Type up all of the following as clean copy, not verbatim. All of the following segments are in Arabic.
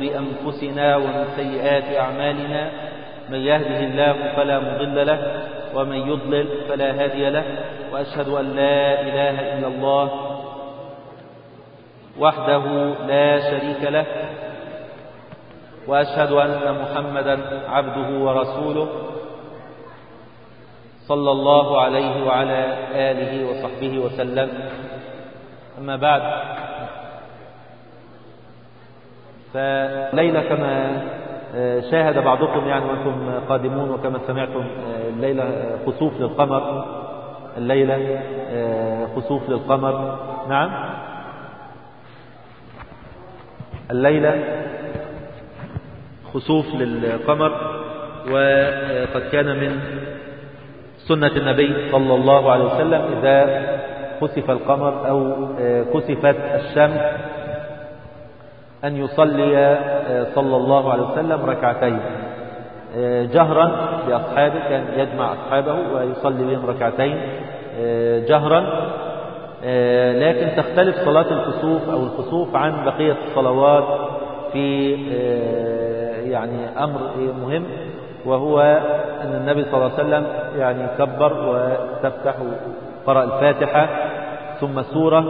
أنفسنا ومن سيئات أعمالنا، من يهده الله فلا مضل له ومن يضلل فلا هادي له، وأشهد أن لا إله إلا الله وحده لا شريك له، وأشهد أن محمدا عبده ورسوله صلى الله عليه وعلى آله وصحبه وسلم. أما بعد، فليلة كما شاهد بعضكم وأنتم قادمون، وكما سمعتم الليلة خسوف للقمر، الليلة خسوف للقمر. نعم، الليلة خسوف للقمر، وقد كان من سنة النبي صلى الله عليه وسلم إذا خسف القمر أو كسفت الشمس أن يصلي صلى الله عليه وسلم ركعتين جهرا بأصحابه، كان يجمع أصحابه ويصلي بهم ركعتين جهرا. لكن تختلف صلاة الكسوف أو الخسوف عن بقية الصلوات في أمر مهم، وهو أن النبي صلى الله عليه وسلم كبر وتفتح قرأ الفاتحة ثم سورة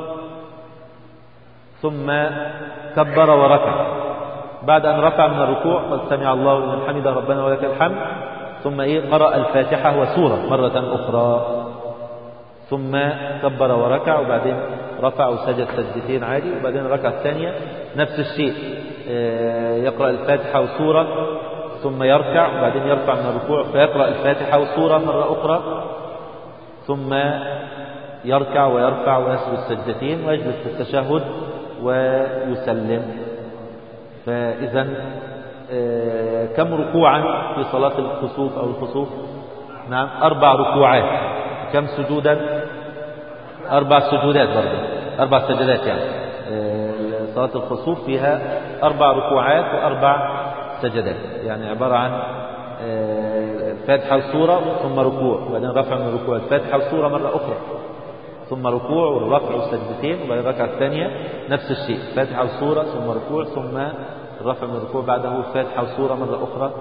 ثم كبر وركع. بعد أن رفع من الركوع قال سمع الله لمن حمده ربنا ولك الحمد، ثم قرأ الفاتحة وسورة مرة أخرى، ثم كبر وركع، وبعدين رفع وسجد سجدتين عادي، وبعدين ركع الثانية نفس الشيء، يقرأ الفاتحة وسورة ثم يركع، وبعدين يرفع من الركوع فيقرأ الفاتحة وسورة مرة أخرى، ثم يركع ويرفع ويسجد السجدتين ويجلس في التشهد ويسلم. فإذا كم ركوعا في صلاة الخسوف أو الخسوف؟ نعم، 4 ركوعات. كم سجودا؟ 4 سجودات برضه، 4 سجدات. صلاة الخسوف فيها 4 ركوعات و4 سجدات، عبارة عن الفاتحة والسورة ثم ركوع، وبعدين رفع من الركوع، الفاتحة والسورة مرة أخرى ثم ركوع والرفع والسجدتين، وبعدين الركعة الثانية نفس الشيء، الفاتحة والسورة ثم ركوع ثم الرفع من الركوع، بعده الفاتحة والسورة مرة أخرى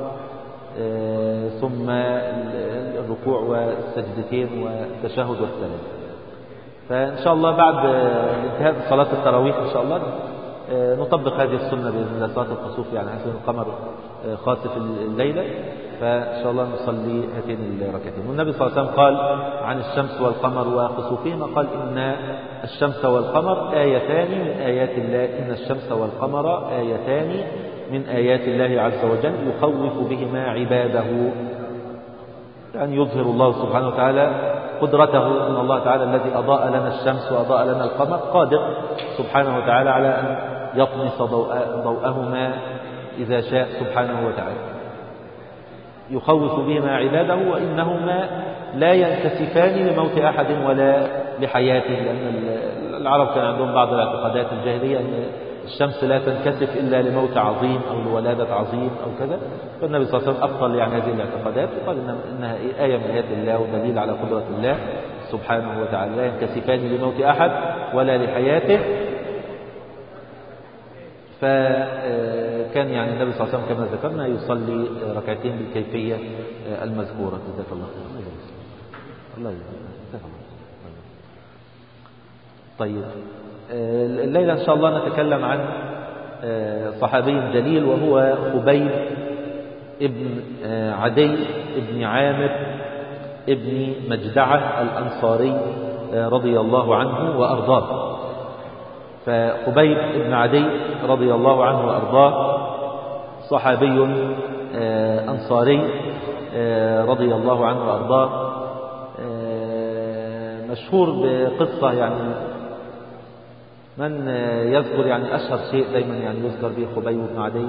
ثم الركوع والسجدتين والتشهد والسلام. فإن شاء الله بعد انتهاء صلاة التراويح إن شاء الله نطبق هذه السنة بإذن الله، صلاة الخسوف حيث القمر خاسف الليلة، فإن شاء الله نصلي هاتين الركعتين. والنبي صلى الله عليه وسلم قال عن الشمس والقمر وخسوفهما، قال إن الشمس والقمر آيتان من آيات الله، إن الشمس والقمر آيتان من آيات الله عز وجل يخوف بهما عباده. يظهر الله سبحانه وتعالى قدرته، إن الله تعالى الذي أضاء لنا الشمس وأضاء لنا القمر قادر سبحانه وتعالى على أن يطمس ضوءهما إذا شاء سبحانه وتعالى. يخوف بهما عباده وإنهما لا ينكسفان لموت أحد ولا لحياته، لأن العرب كان عندهم بعض الاعتقادات الجاهلية أن الشمس لا تنكسف إلا لموت عظيم أو لولادة عظيم أو كذا، فالنبي صلى الله عليه وسلم أبطل هذه الاعتقادات وقال إنها آية من آيات الله ودليل على قدرة الله سبحانه وتعالى، لا ينكسفان لموت أحد ولا لحياته. فكان النبي صلى الله عليه وسلم كما ذكرنا يصلي ركعتين بالكيفية المذكورة. جزاك الله خير. الله يجزاك الله. طيب، الليلة إن شاء الله نتكلم عن صحابي جليل، وهو خبيب ابن عدي ابن عامر ابن مجدعة الأنصاري رضي الله عنه وأرضاه. فخبيب ابن عدي رضي الله عنه وأرضاه صحابي أنصاري رضي الله عنه وأرضاه، مشهور بقصة من يذكر أشهر شيء دايما يذكر به خبيب بن عدي.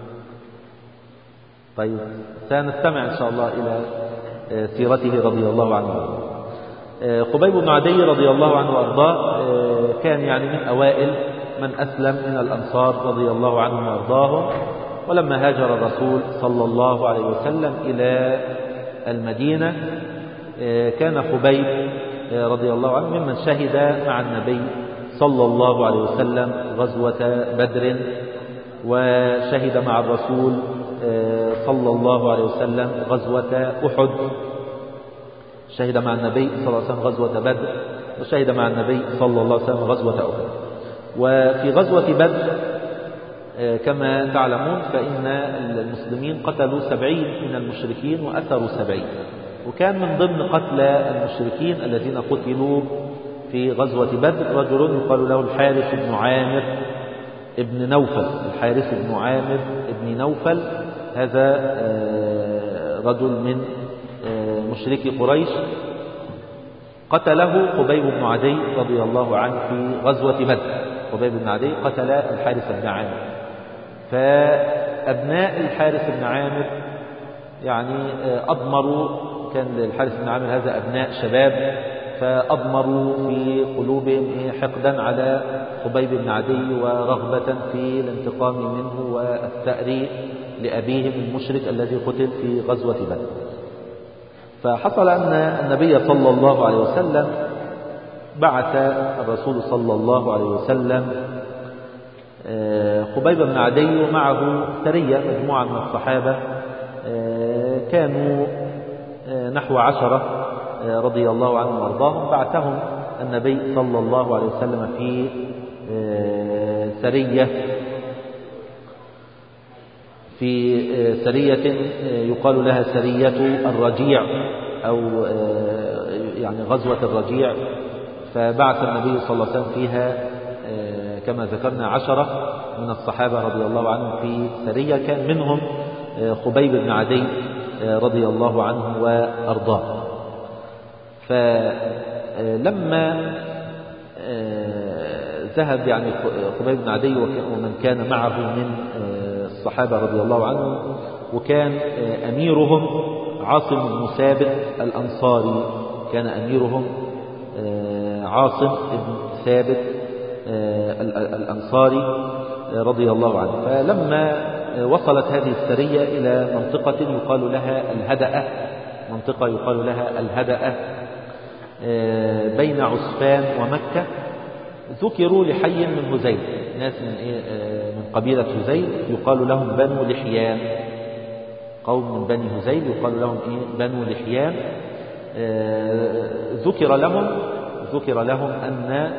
طيب، سنستمع إن شاء الله إلى سيرته رضي الله عنه. خبيب بن عدي رضي الله عنه وأرضاه كان من أوائل من أسلم من الأنصار رضي الله عنهم وأرضاهم، ولما هاجر الرسول صلى الله عليه وسلم إلى المدينة كان خبيب رضي الله عنه ممن شهد مع النبي صلى الله عليه وسلم غزوة بدر وشهد مع الرسول صلى الله عليه وسلم غزوة أحد، شهد مع النبي صلى الله عليه وسلم غزوة بدر، وشهد مع النبي صلى الله عليه وسلم غزوة أحد. وفي غزوة بدر كما تعلمون فإن المسلمين قتلوا 70 من المشركين وأسروا 70، وكان من ضمن قتل المشركين الذين قتلوا في غزوة بدر رجل يقال له الحارث بن عامر ابن نوفل. الحارث بن عامر ابن نوفل هذا رجل من مشركي قريش، قتله خبيب بن عدي رضي الله عنه في غزوة بدر. خبيب بن عدي قتل الحارث بن عامر، فأبناء الحارث بن عامر يعني أضمروا، كان للحارث بن عامر هذا أبناء شباب، فأضمروا في قلوبهم حقدا على خبيب بن عدي ورغبة في الانتقام منه والثأر لأبيهم المشرك الذي قتل في غزوة بدر. فحصل أن النبي صلى الله عليه وسلم بعث الرسول صلى الله عليه وسلم خبيب بن عدي ومعه سرية مجموعة من الصحابة كانوا نحو 10 رضي الله عنهم وارضاهم، بعثهم النبي صلى الله عليه وسلم في سرية يقال لها سرية الرجيع أو يعني غزوة الرجيع. فبعث النبي صلى الله عليه وسلم فيها كما ذكرنا 10 من الصحابة رضي الله عنهم في سرية، كان منهم خبيب بن عدي رضي الله عنه وأرضاه. فلما ذهب يعني خبيب بن عدي ومن كان معه من الصحابة رضي الله عنهم، وكان أميرهم عاصم بن ثابت الأنصاري، كان أميرهم عاصم بن ثابت الأنصاري رضي الله عنه. فلما وصلت هذه السرية إلى منطقة يقال لها الهدأة، منطقة يقال لها الهدأة بين عسفان ومكة، ذكروا لحي من هذيل، ناس من قبيلة هذيل يقال لهم بنو لحيان، قوم من بني هذيل يقال لهم بنو لحيان. ذكر لهم أن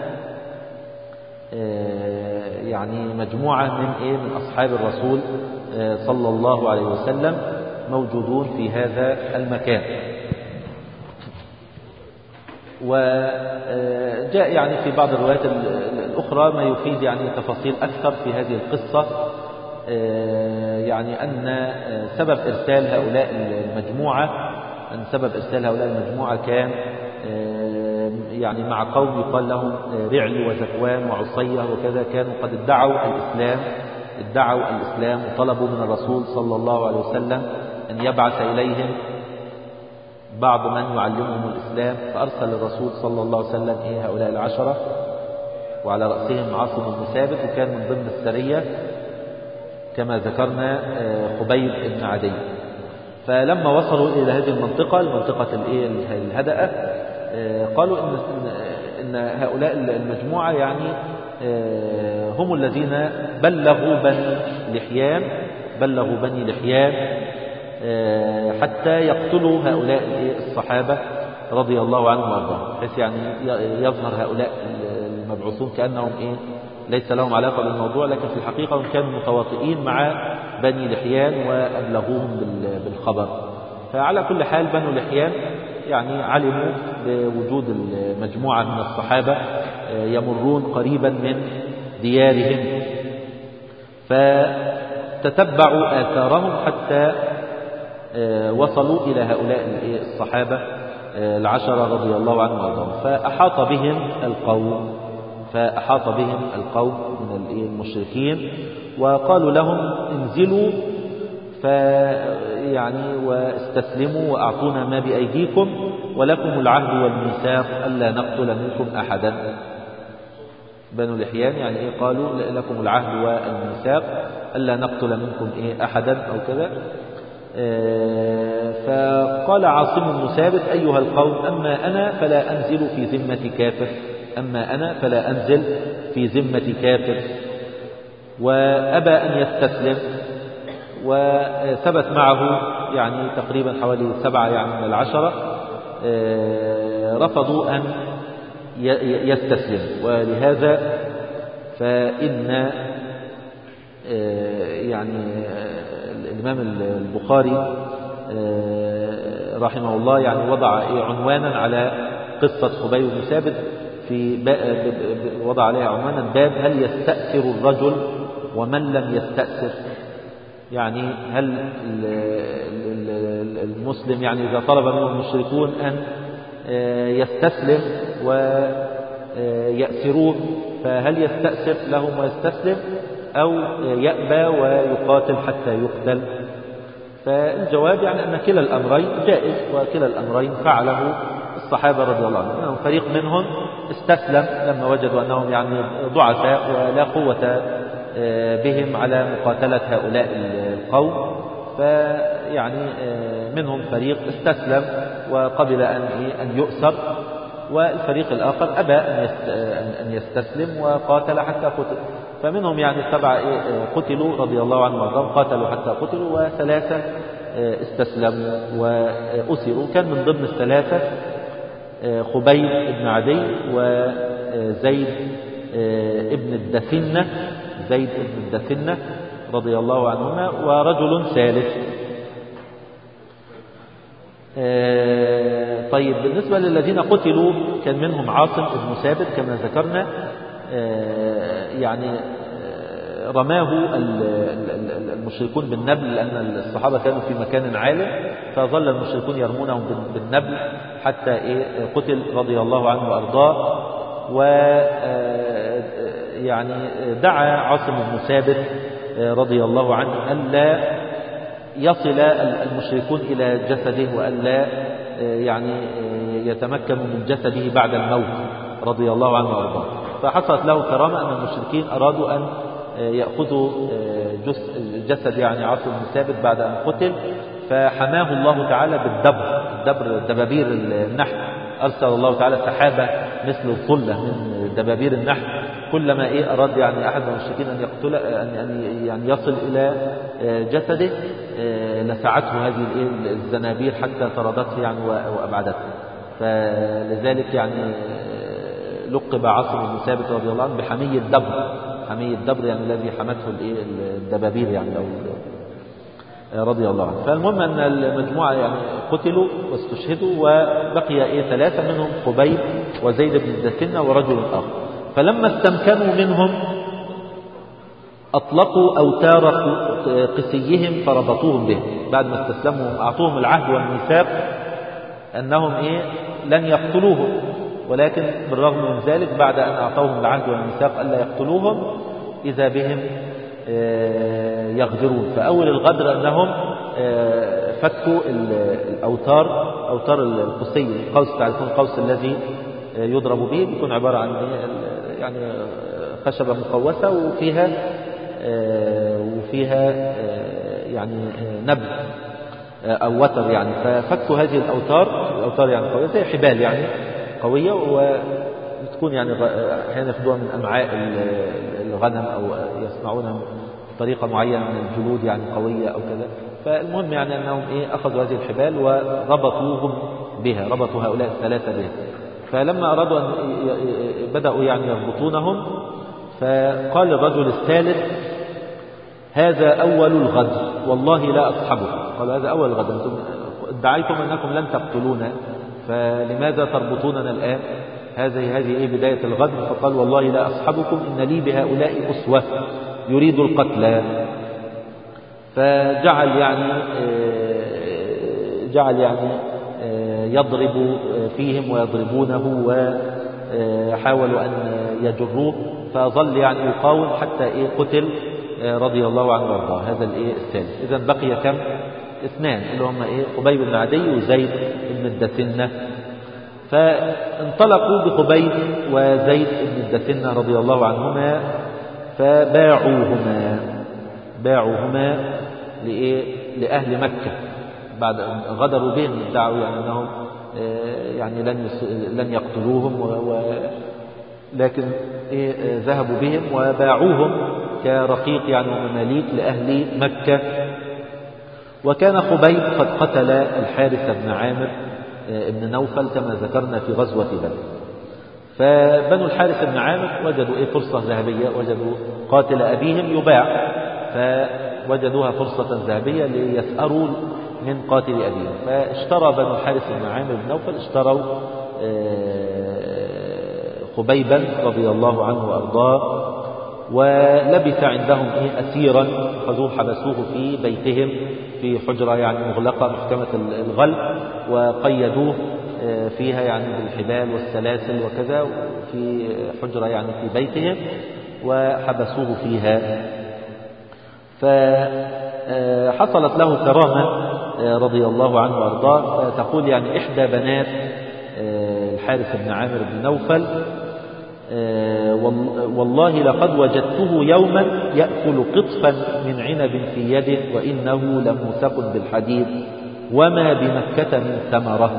يعني مجموعة من أصحاب الرسول صلى الله عليه وسلم موجودون في هذا المكان. وجاء يعني في بعض الروايات الأخرى ما يفيد يعني تفاصيل أكثر في هذه القصة، يعني أن سبب إرسال هؤلاء المجموعة كان يعني مع قوم يقال لهم رعل وزكوان وعصية وكذا، كانوا قد ادعوا الإسلام وطلبوا من الرسول صلى الله عليه وسلم أن يبعث إليهم بعض من يعلمهم الإسلام، فأرسل الرسول صلى الله عليه وسلم هؤلاء 10 وعلى رأسهم عاصم بن ثابت، وكان من ضمن السرية كما ذكرنا خبيب بن عدي. فلما وصلوا إلى هذه المنطقة الهدأة، قالوا إن هؤلاء المجموعة يعني هم الذين بلغوا بني لحيان حتى يقتلوا هؤلاء الصحابة رضي الله عنهم وارضاهم، بحيث يعني يظهر هؤلاء المبعوثون كأنهم ليس لهم علاقة بالموضوع، لكن في الحقيقة هم كانوا متواطئين مع بني لحيان وأبلغوهم بالخبر. فعلى كل حال بنو لحيان يعني علموا بوجود المجموعة من الصحابة يمرون قريبا من ديارهم، فتتبعوا آثارهم حتى وصلوا إلى هؤلاء الصحابة 10 رضي الله عنهم وارضاهم. فأحاط بهم القوم من المشركين وقالوا لهم انزلوا يعني واستسلموا وأعطونا ما بأيديكم ولكم العهد والميثاق ألا نقتل منكم أحدا. بنو لحيان يعني قالوا لكم العهد والميثاق ألا نقتل منكم أحدا أو كذا. فقال عاصم بن ثابت أيها القوم أما أنا فلا أنزل في ذمة كافر، وأبى أن يستسلم، وثبت معه يعني تقريبا حوالي 7 يعني من 10 رفضوا أن يستسلم. ولهذا فإن يعني الإمام البخاري رحمه الله يعني وضع عنوانا على قصة خبيب بن ثابت، وضع عليها عنوانا باب هل يستأثر الرجل ومن لم يستأثر. يعني هل المسلم يعني إذا طلب منه المشركون أن يستسلم ويأسروه فهل يستأثر لهم ويستسلم أو يأبى ويقاتل حتى يقتل؟ فالجواب يعني أن كلا الأمرين جائز، وكلا الأمرين فعله الصحابة رضي الله عنهم. منهم فريق منهم استسلم لما وجدوا أنهم يعني ضعفاء ولا قوة بهم على مقاتلة هؤلاء القوم، فيعني منهم فريق استسلم وقبل أن يؤسر، والفريق الآخر أبى أن يستسلم وقاتل حتى قتل. فمنهم يعني 7 قتلوا رضي الله عنهم وارضاهم، قاتلوا حتى قتلوا، و3 استسلموا وأسروا. كان من ضمن ال3 خبيب بن عدي وزيد ابن الدثنة، زيد ابن الدثنة رضي الله عنهما، ورجل ثالث. طيب بالنسبة للذين قتلوا كان منهم عاصم بن ثابت كما ذكرنا، يعني رماه المشركون بالنبل، لأن الصحابة كانوا في مكان عالي، فظل المشركون يرمونهم بالنبل حتى قتل رضي الله عنه وأرضاه. ويعني دعا عاصم بن ثابت رضي الله عنه ألا يصل المشركون إلى جسده، وألا يعني يتمكنوا من جسده بعد الموت رضي الله عنه وأرضاه. فحصلت له كرامة أن المشركين أرادوا أن يأخذوا جسد يعني عاصم بن ثابت بعد أن قتل، فحماه الله تعالى بالدبر دبابير النحل. أرسل الله تعالى سحابة مثل الظلة من دبابير النحل، كلما أراد يعني أحد المشركين أن يقتل يعني يصل إلى جسده لسعته هذه الزنابير حتى طردته يعني وأبعدته. فلذلك يعني لقب عاصم بن ثابت رضي الله عنه بحمي الدبر، حمي الدبر يعني الذي حمته الدبابير يعني رضي الله عنه. فالمهم أن المجموعة يعني قتلوا واستشهدوا، وبقي 3 منهم خبيب وزيد بن الدثنة ورجل آخر. فلما استمكنوا منهم أطلقوا أوتار قسيهم فربطوهم به. بعد ما استسلموا أعطوهم العهد والميثاق أنهم لن يقتلوهم، ولكن بالرغم من ذلك بعد أن أعطوهم العهد والميثاق ألا يقتلوهم إذا بهم يغدرون. فأول الغدر أنهم فكوا الأوتار، أوتار القسي، القوس، تعرفون القوس الذي يضرب به، بيكون عبارة عن يعني خشبة مقوسة وفيها يعني نبل أو وتر يعني. ففكوا هذه الأوتار يعني قوية زي حبال يعني قوية، وتكون يعني أحيانا يأخذوها من أمعاء الغنم أو يصنعونها بطريقة معينة من الجلود يعني قوية أو كذا. فالمهم يعني أنهم أخذوا هذه الحبال وربطوهم بها، ربطوا هؤلاء ال3 بها. فلما أرادوا أن بدأوا يعني يربطونهم، فقال الرجل الثالث: هذا أول الغدر والله لا أصحبكم. قال: هذا أول الغدر، أنتم ادعيتم أنكم لن تقتلونا، فلماذا تربطوننا الآن؟ هذه بداية الغدر. فقال: والله لا أصحبكم، إن لي بهؤلاء أسوة يريد القتل. فجعل يعني يضرب فيهم ويضربونه، وحاولوا أن يجروه، فظل يعني يقاوم حتى قتل رضي الله عنه وارضاه. هذا الثالث. إذن بقي كم؟ 2 اللي هم خبيب بن عدي وزيد بن الدثنة. فانطلقوا بخبيب وزيد بن الدثنة رضي الله عنهما فباعوهما لأهل مكة بعد أن غدروا بهم، ادعوا يعني أنهم يعني لن يقتلوهم، لكن ذهبوا بهم وباعوهم كرقيق يعني ومماليك لأهل مكة. وكان خبيب قد قتل الحارث بن عامر بن نوفل كما ذكرنا في غزوة بدر. فبنو الحارث بن عامر وجدوا فرصة ذهبية، وجدوا قاتل أبيهم يباع، فوجدوها فرصة ذهبية ليسأروا من قاتل أبيهم. فاشترى بنو الحارث بن عامر بن نوفل اشتروا خبيبا رضي الله عنه وأرضاه، ولبث عندهم أسيرا، خذوه حبسوه في بيتهم في حجرة يعني مغلقة محكمة الغلق، وقيدوه فيها يعني بالحبال والسلاسل وكذا في حجرة يعني في بيتهم وحبسوه فيها. فحصلت له كرامة رضي الله عنه وأرضاه. فتقول يعني إحدى بنات الحارث بن عامر بن نوفل والله لقد وجدته يوما يأكل قطفا من عنب في يده وإنه لموثق بالحديد وما بمكة من ثمرة.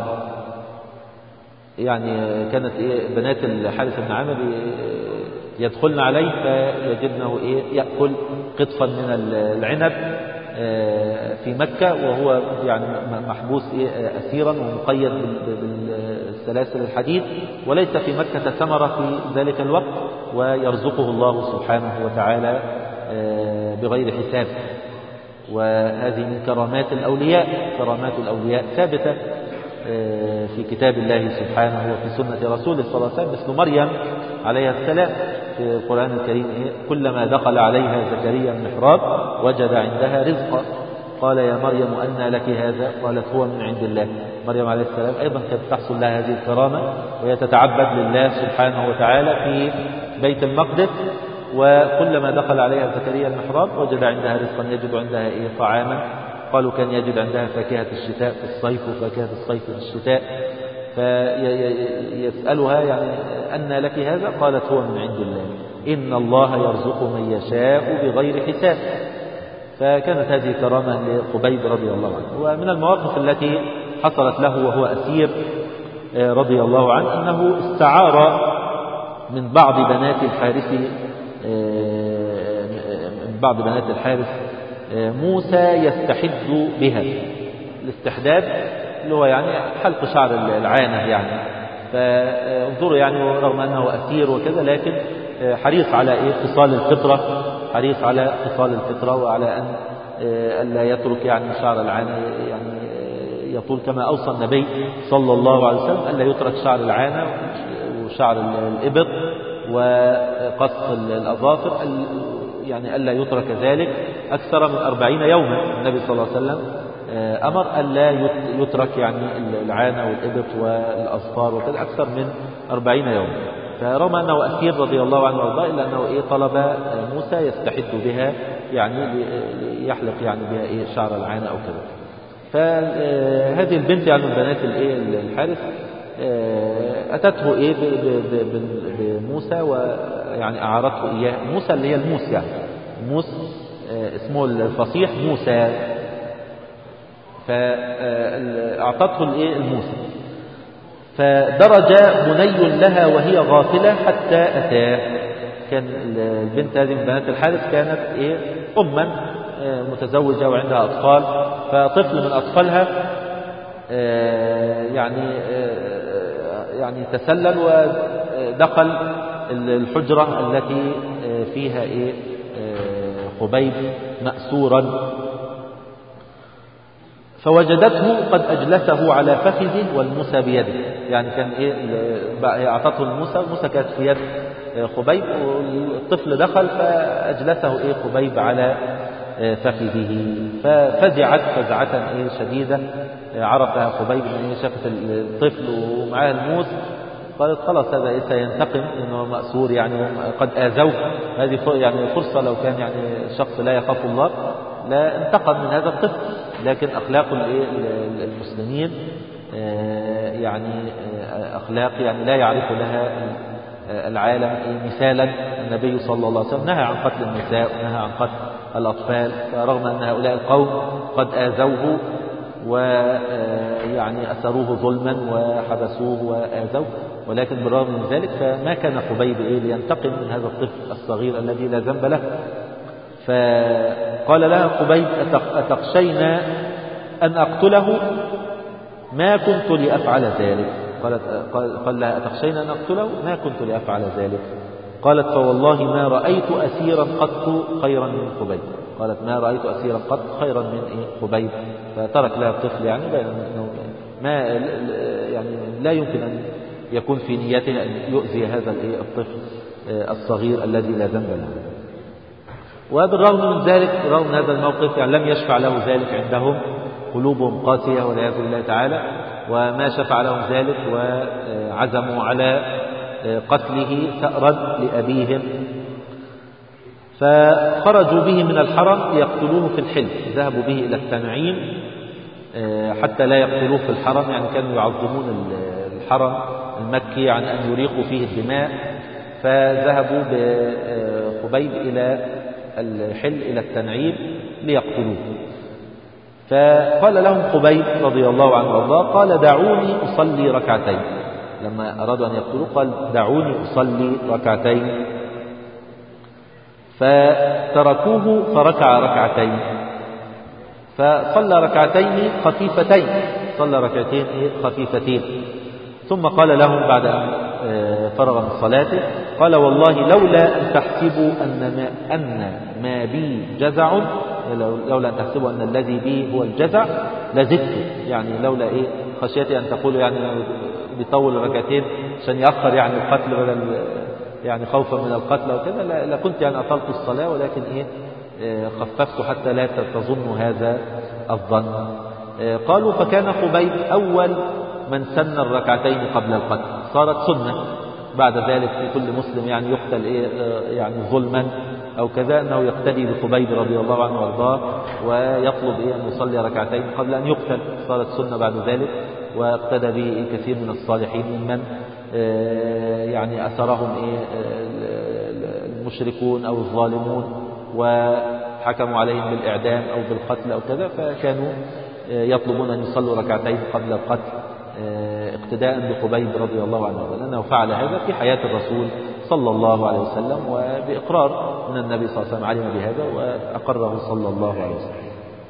يعني كانت بنات الحارث بن عامر يدخلن عليه فيجدنه يأكل قطفا من العنب في مكة، وهو يعني محبوس أسيرا ومقيد بالسلاسل الحديد، وليس في مكة ثمرة في ذلك الوقت، ويرزقه الله سبحانه وتعالى بغير حساب. وهذه من كرامات الأولياء. كرامات الأولياء ثابتة في كتاب الله سبحانه وفي سنة رسوله صلى الله عليه وسلم، مثل مريم عليها السلام في القرآن الكريم كلما دخل عليها زكريا المحراب وجد عندها رزقا قال يا مريم أنى لك هذا؟ قالت هو من عند الله. مريم عليه السلام أيضا كانت تحصل لها هذه الكرامة، وهي تتعبد لله سبحانه وتعالى في بيت المقدس، وكلما دخل عليها زكريا المحراب وجد عندها رزقا، يجد عندها طعاما. قالوا كان يجد عندها فاكهة الشتاء في الصيف وفاكهة الصيف في الشتاء، فيسألها يعني أنى لك هذا؟ قالت هو من عند الله، إن الله يرزق من يشاء بغير حساب. فكانت هذه كرامة لخبيب رضي الله عنه. ومن المواقف التي حصلت له وهو أسير رضي الله عنه أنه استعار من بعض بنات الحارث موسى يستحد بها. الاستحداد اللي هو يعني حلق شعر العانة يعني. فانظروا يعني رغم أنه أسير وكذا لكن حريص على خصال الفطرة، حريص على خصال الفطرة، وعلى أن ألا يترك يعني شعر العانة يعني يطول، كما أوصى النبي صلى الله عليه وسلم ألا يترك شعر العانة وشعر الإبط وقص الأظافر، يعني ألا يترك ذلك أكثر من 40 يوما. النبي صلى الله عليه وسلم أمر ألا يترك يعني العانة والإبط والأظفار وكذا أكثر من 40 يوما. فرغم أنه أسير رضي الله عنه وارضاه إلا أنه طلب موسى يستحد بها، يعني يحلق يعني بها شعر العانة أو كذا. فهذه البنت يعني من بنات الحارث أتته بموسى ويعني أعارته إياه. موسى اللي هي الموس، يعني الموس اسمه الفصيح موسى، فأعطته الموسى. فدرج بني لها وهي غافلة حتى أتاه. كان البنت هذه من بنات الحارث كانت أما متزوجة وعندها أطفال، فطفل من أطفالها يعني تسلل ودخل الحجرة التي فيها خبيب مأسورا، فوجدته قد أجلسه على فخذه والموسى بيده. يعني كان أعطته الموسى كانت في يد خبيب، والطفل دخل فأجلسه خبيب على فخذه، ففزعت فزعة شديدة عرفها خبيب من شافت الطفل ومعاه الموس. قالت خلاص هذا سينتقم انه مأسور، يعني قد آذوه. هذه يعني فرصة، لو كان يعني شخص لا يخاف الله لا انتقم من هذا الطفل. لكن أخلاق المسلمين يعني أخلاق يعني لا يعرف لها العالم مثالا. النبي صلى الله عليه وسلم نهى عن قتل النساء ونهى عن قتل الأطفال، فرغم أن هؤلاء القوم قد آذوه ويعني أسروه ظلما وحبسوه وآذوه، ولكن بالرغم من ذلك فما كان خبيب لينتقم من هذا الطفل الصغير الذي لا ذنب له. فقال لها خبيب أتخشين أن أقتله؟ ما كنت لأفعل ذلك. قال لها أتخشين أن أقتله؟ ما كنت لأفعل ذلك. قالت فوالله ما رأيت أسيرا قط خيرا من خبيب. قالت ما رأيت أسيرا قط خيرا من خبيب. فترك لها الطفل، يعني بين أنه ما يعني لا يمكن أن يكون في نيته أن يؤذي هذا الطفل الصغير الذي لا ذنب له. وبالرغم من ذلك، رغم هذا الموقف، يعني لم يشفع له ذلك عندهم، قلوبهم قاسية والعياذ بالله تعالى، وما شفع لهم ذلك، وعزموا على قتله ثأرا لأبيهم. فخرجوا به من الحرم ليقتلوه في الحل، ذهبوا به إلى التنعيم حتى لا يقتلوه في الحرم، يعني كانوا يعظمون الحرم المكي عن أن يريقوا فيه الدماء. فذهبوا بخبيب إلى الحل إلى التنعيم ليقتلوه. فقال لهم خبيب رضي الله عنه وارضاه، قال دعوني أصلي ركعتين. لما أرادوا أن يقتلوه قال دعوني أصلي ركعتين. فتركوه فركع ركعتين، فصلى ركعتين خفيفتين، صلى ركعتين خفيفتين. ثم قال لهم بعد أن فرغ من صلاته، قال والله لولا أن تحسبوا أن ما بي جزع، لولا أن تحسبوا أن الذي بي هو الجزع لزدت، يعني لولا خشيتي أن تقولوا يعني بيطول ركعتين عشان يأخر يعني القتل بدل يعني خوفا من القتل أو كذا، لكنت يعني أطلت الصلاة، ولكن خففت حتى لا تظنوا هذا الظن. قالوا فكان خبيب أول من سن الركعتين قبل القتل، صارت سنة بعد ذلك في كل مسلم يعني يقتل يعني ظلما أو كذا، أنه يقتدي بخبيب رضي الله عنه وارضاه ويطلب أن يصلي ركعتين قبل أن يقتل. صارت سنة بعد ذلك، واقتدى به كثير من الصالحين ممن يعني أسرهم المشركون أو الظالمون وحكموا عليهم بالإعدام أو بالقتل أو كذا، فكانوا يطلبون أن يصلوا ركعتين قبل القتل اقتداء بخبيب رضي الله عنه، لأنه فعل هذا في حياة الرسول صلى الله عليه وسلم، وبإقرار من النبي صلى الله عليه وسلم علم بهذا وأقره صلى الله عليه وسلم.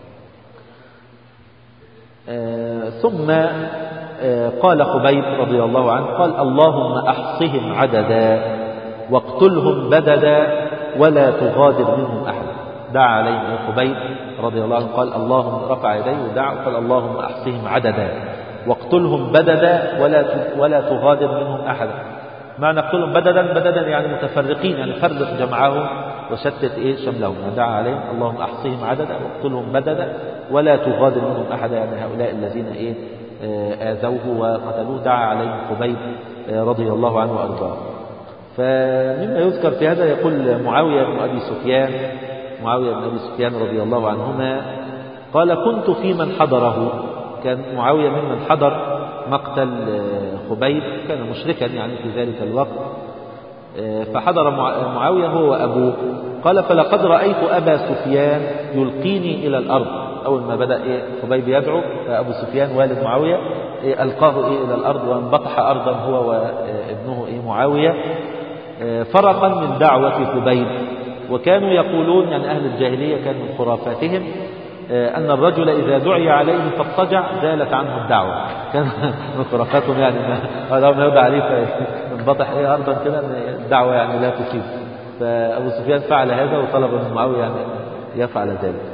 ثم قال خبيب رضي الله عنه، قال اللهم أحصهم عددا واقتلهم بددا ولا تغادر منهم أحد. دعا عليهم خبيب رضي الله عنه، قال اللهم، رفع يديه ودعا قال اللهم أحصهم عددا واقتلهم بددا ولا تغادر منهم أحدا. معنى اقتلهم بددا يعني متفرقين، يعني فرق جمعهم وشتت شملهم. دعا عليهم اللهم أحصهم عددا واقتلهم بددا ولا تغادر منهم أحدا، يعني هؤلاء الذين آذوه وقتلوه. دعا عليهم خبيب رضي الله عنه وأرضاه. فمما يذكر في هذا يقول معاوية بن أبي سفيان رضي الله عنهما قال كنت في من حضره. كان معاوية ممن حضر مقتل خبيب، كان مشركا يعني في ذلك الوقت، فحضر معاوية هو وأبوه. قال فلقد رأيت أبا سفيان يلقيني إلى الأرض. أول ما بدأ خبيب يدعو، فأبو سفيان والد معاوية ألقاه إلى الأرض، وانبطح أرضا هو وابنه معاوية فرقا من دعوة خبيب. وكانوا يقولون، يعني أهل الجاهلية كان من خرافاتهم أن الرجل إذا دعي عليه فاضطجع زالت عنه الدعوة. كان من خرافاتهم يعني هذا ما يدعى عليه فانبطح أرضا كده الدعوة يعني لا تجيب. فأبو سفيان فعل هذا وطلب من معاوية يعني يفعل ذلك.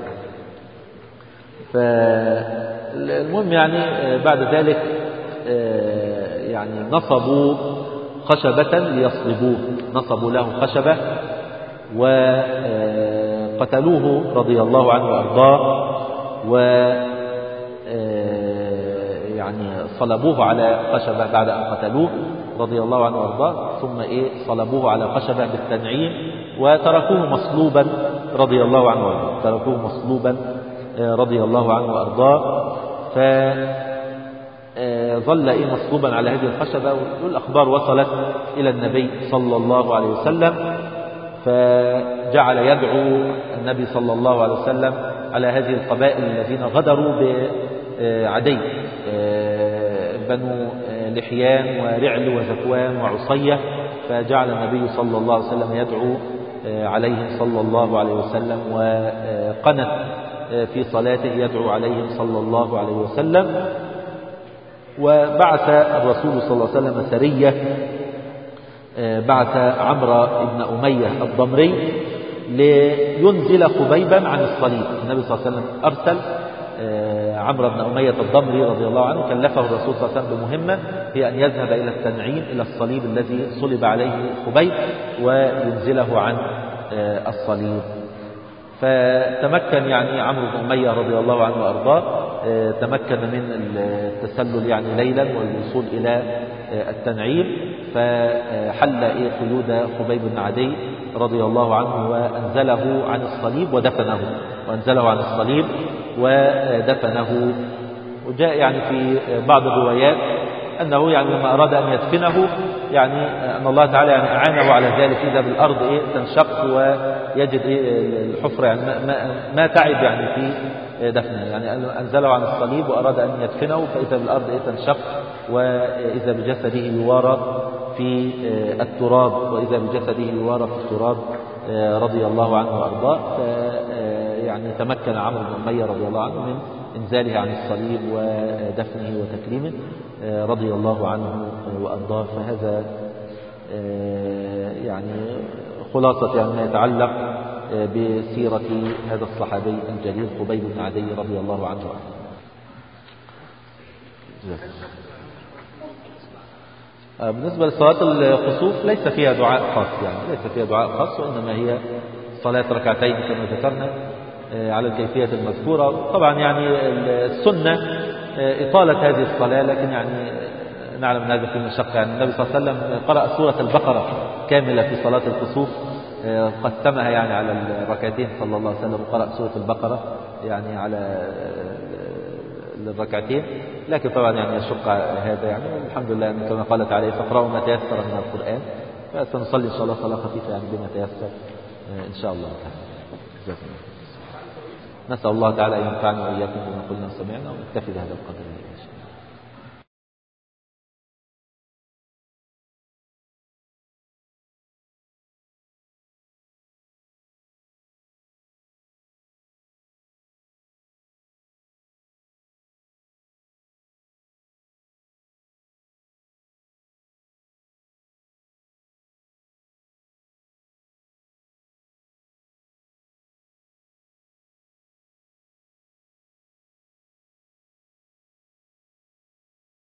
فالمهم يعني بعد ذلك يعني نصبوا خشبة ليصلبوه، نصبوا له خشبة وقتلوه رضي الله عنه وأرضاه، يعني صلبوه على خشبة بعد أن قتلوه رضي الله عنه وأرضاه، ثم صلبوه على خشبة بالتنعيم وتركوه مصلوبا رضي الله عنه وأرضاه، تركوه مصلوبا رضي الله عنه وأرضاه. فظل مصلوبا على هذه الخشبة. والأخبار وصلت إلى النبي صلى الله عليه وسلم، فجعل يدعو النبي صلى الله عليه وسلم على هذه القبائل الذين غدروا بعدي، بنو لحيان ورعل وزكوان وعصية. فجعل النبي صلى الله عليه وسلم يدعو عليهم صلى الله عليه وسلم، وقنت في صلاته يدعو عليهم صلى الله عليه وسلم. وبعث الرسول صلى الله عليه وسلم سرية، بعث عمرو بن أمية الضمري لينزل خبيبا عن الصليب. النبي صلى الله عليه وسلم أرسل عمرو بن أمية الضمري رضي الله عنه، كلفه الرسول صلى الله عليه وسلم بمهمة هي أن يذهب إلى التنعيم، إلى الصليب الذي صلب عليه خبيب، وينزله عن الصليب. فتمكن يعني عمرو بن أمية رضي الله عنه وأرضاه، تمكن من التسلل يعني ليلا والوصول إلى التنعيم، فحل قيود خبيب بن عدي رضي الله عنه وأنزله عن الصليب ودفنه، ودفنه. وجاء يعني في بعض الروايات أنه يعني لما أراد أن يدفنه يعني أن الله تعالى يعني أعانه على ذلك، إذا بالأرض تنشق ويجد الحفرة، يعني ما تعب يعني في دفنه، يعني أنزله عن الصليب وأراد أن يدفنه، فإذا بالأرض تنشق، وإذا بجسده يوارى في التراب، رضي الله عنه وأرضاه. يعني تمكن عمرو بن أمية رضي الله عنه من إنزاله عن الصليب ودفنه وتكريمه رضي الله عنه وأرضاه. فهذا يعني خلاصة يعني ما يتعلق بسيرة هذا الصحابي الجليل خبيب بن عدي رضي الله عنه وأرضاه. بالنسبة لصلاة الخسوف ليس فيها دعاء خاص، وإنما هي صلاة ركعتين كما ذكرنا على الكيفية المذكورة. طبعا يعني السنة إطالة هذه الصلاة، لكن يعني نعلم أن هذا في مشقة. يعني النبي صلى الله عليه وسلم قرأ سورة البقرة كاملة في صلاة الخسوف، قسمها يعني على الركعتين صلى الله عليه وسلم، وقرأ سورة البقرة يعني على الركعتين، لكن طبعا يعني يشق هذا. يعني الحمد لله يعني كما قال تعالى فاقرأوا ما تيسر من القرآن، فسنصلي إن شاء الله صلاة خفيفة يعني بما تيسر إن شاء الله تعالى. نسأل الله تعالى أن ينفعنا وإياكم بما قلنا وسمعنا، ونكتفي بهذا القدر.